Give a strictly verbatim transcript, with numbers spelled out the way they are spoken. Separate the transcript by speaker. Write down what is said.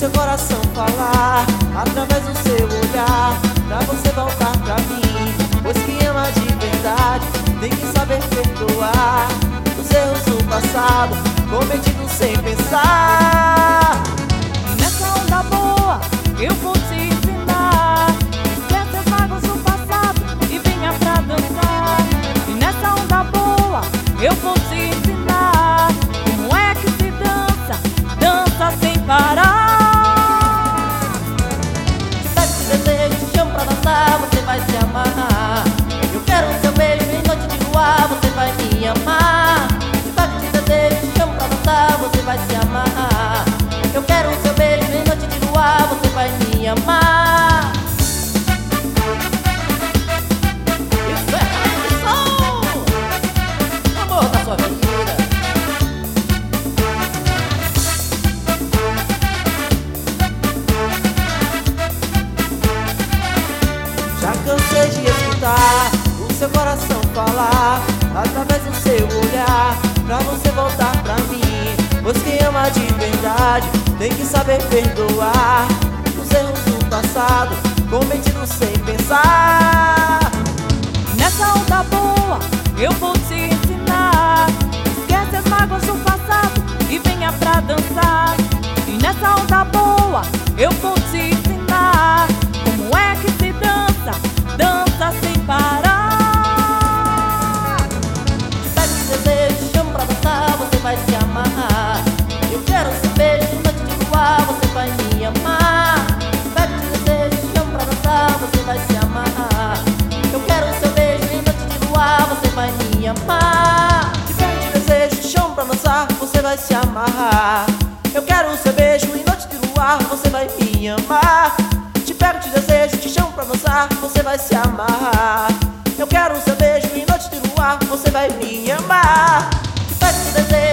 Speaker 1: seu coração falar, através do seu olhar, pra você voltar pra mim. Pois quem ama de verdade tem que saber perdoar os erros do passado, cometidos sem pensar.
Speaker 2: Nessa onda boa eu vou te ensinar, esquece as mágoas do passado e venha pra dançar. E nessa onda boa eu vou te ensinar como é que se dança, dança sem parar.
Speaker 1: Te pego, te desejo, te chamo pra dançar, você vai se amarrar. Eu quero o seu beijo em noite de luar, você vai me amar. Te pego, te desejo, te chamo pra dançar, você vai se amarrar. Eu quero o seu beijo em noite de luar, você vai me amar. Isso é som, amor da sua vida. Já cansei de escutar o seu coração falar, através do seu olhar, pra você voltar pra mim. Pois quem ama de verdade tem que saber perdoar os erros do passado, cometidos sem pensar.
Speaker 2: Nessa onda boa eu vou te ensinar, esquece as mágoas do passado e venha pra dançar. E nessa onda boa eu vou te ensinar como é que se dança, dança sem parar.
Speaker 1: Te pego, te desejo, te chamo pra dançar, você vai se amarrar. Eu quero seu beijo em noite de luar, você vai me amar. Te pego, te desejo, te chamo pra dançar, você vai se amarrar. Eu quero seu beijo em noite de luar, você vai me amar. Te pego, te desejo, te chamo pra dançar, você vai se amarrar. Eu quero o seu beijo em noite de luar, você vai me amar. Te pego, te desejo, te chamo pra dançar, você vai se amarrar. Eu quero o seu beijo em noite de luar, você vai me amar. Te pego, te desejo.